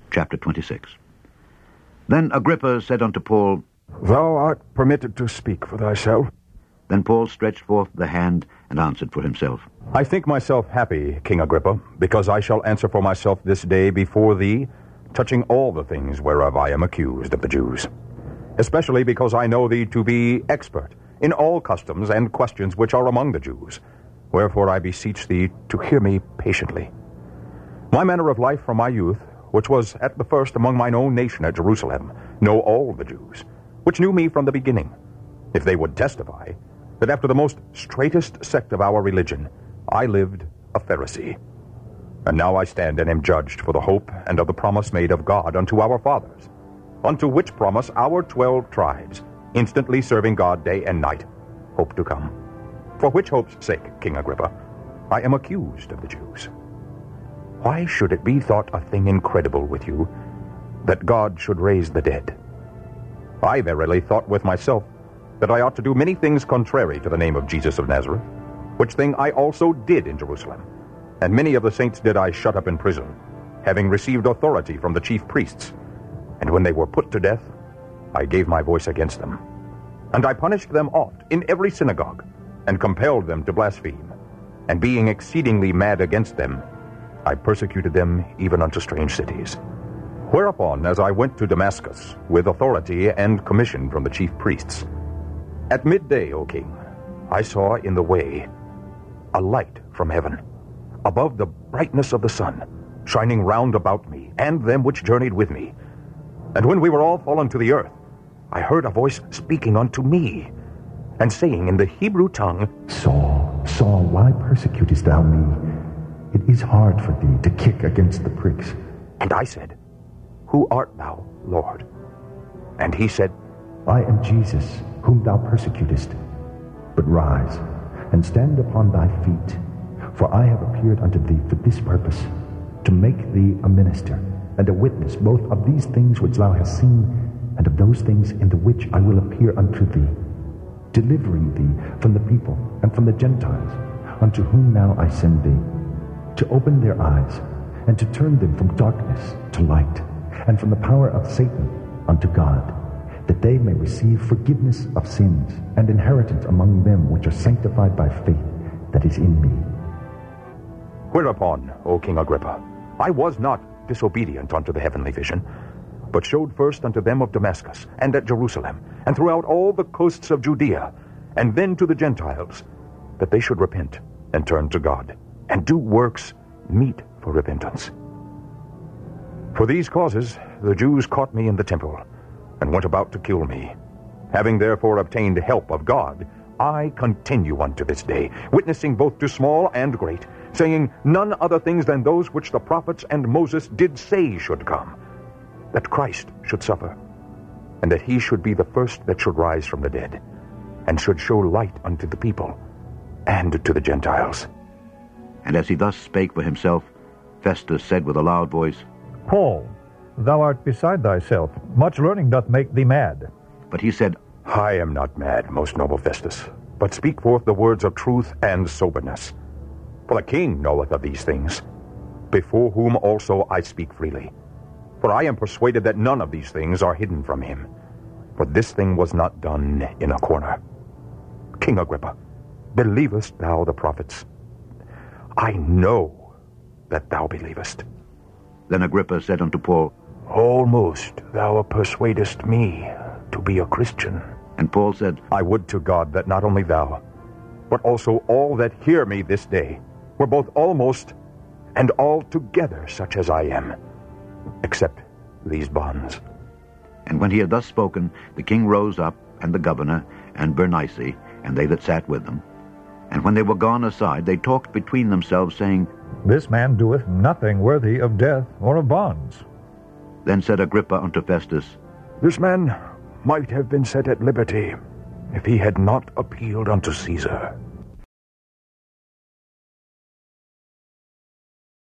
Chapter 26. Then Agrippa said unto Paul, Thou art permitted to speak for thyself. Then Paul stretched forth the hand and answered for himself. I think myself happy, King Agrippa, because I shall answer for myself this day before thee, touching all the things whereof I am accused of the Jews, especially because I know thee to be expert in all customs and questions which are among the Jews. Wherefore I beseech thee to hear me patiently. My manner of life from my youth, which was at the first among mine own nation at Jerusalem, know all the Jews, which knew me from the beginning, if they would testify that after the most straitest sect of our religion, I lived a Pharisee. And now I stand and am judged for the hope and of the promise made of God unto our fathers, unto which promise our 12 tribes, instantly serving God day and night, hope to come. For which hope's sake, King Agrippa, I am accused of the Jews. Why should it be thought a thing incredible with you that God should raise the dead? I verily thought with myself that I ought to do many things contrary to the name of Jesus of Nazareth, which thing I also did in Jerusalem. And many of the saints did I shut up in prison, having received authority from the chief priests. And when they were put to death, I gave my voice against them. And I punished them oft in every synagogue, and compelled them to blaspheme. And being exceedingly mad against them, I persecuted them even unto strange cities. Whereupon, as I went to Damascus, with authority and commission from the chief priests, at midday, O king, I saw in the way a light from heaven, above the brightness of the sun, shining round about me, and them which journeyed with me. And when we were all fallen to the earth, I heard a voice speaking unto me, and saying in the Hebrew tongue, Saul, Saul, why persecutest thou me? It is hard for thee to kick against the pricks. And I said, Who art thou, Lord? And he said, I am Jesus, whom thou persecutest. But rise, and stand upon thy feet, for I have appeared unto thee for this purpose, to make thee a minister, and a witness both of these things which thou hast seen, and of those things in the which I will appear unto thee, delivering thee from the people and from the Gentiles, unto whom now I send thee, to open their eyes, and to turn them from darkness to light, and from the power of Satan unto God, that they may receive forgiveness of sins, and inheritance among them which are sanctified by faith that is in me. Whereupon, O King Agrippa, I was not disobedient unto the heavenly vision, but showed first unto them of Damascus, and at Jerusalem, and throughout all the coasts of Judea, and then to the Gentiles, that they should repent and turn to God, and do works meet for repentance. For these causes the Jews caught me in the temple, and went about to kill me. Having therefore obtained help of God, I continue unto this day, witnessing both to small and great, saying none other things than those which the prophets and Moses did say should come, that Christ should suffer, and that he should be the first that should rise from the dead, and should show light unto the people, and to the Gentiles. And as he thus spake for himself, Festus said with a loud voice, Paul, thou art beside thyself. Much learning doth make thee mad. But he said, I am not mad, most noble Festus, but speak forth the words of truth and soberness. For the king knoweth of these things, before whom also I speak freely. For I am persuaded that none of these things are hidden from him. For this thing was not done in a corner. King Agrippa, believest thou the prophets? I know that thou believest. Then Agrippa said unto Paul, Almost thou persuadest me to be a Christian. And Paul said, I would to God that not only thou, but also all that hear me this day, were both almost and altogether such as I am, except these bonds. And when he had thus spoken, the king rose up, and the governor, and Bernice, and they that sat with them. And when they were gone aside, they talked between themselves, saying, This man doeth nothing worthy of death or of bonds. Then said Agrippa unto Festus, This man might have been set at liberty, if he had not appealed unto Caesar.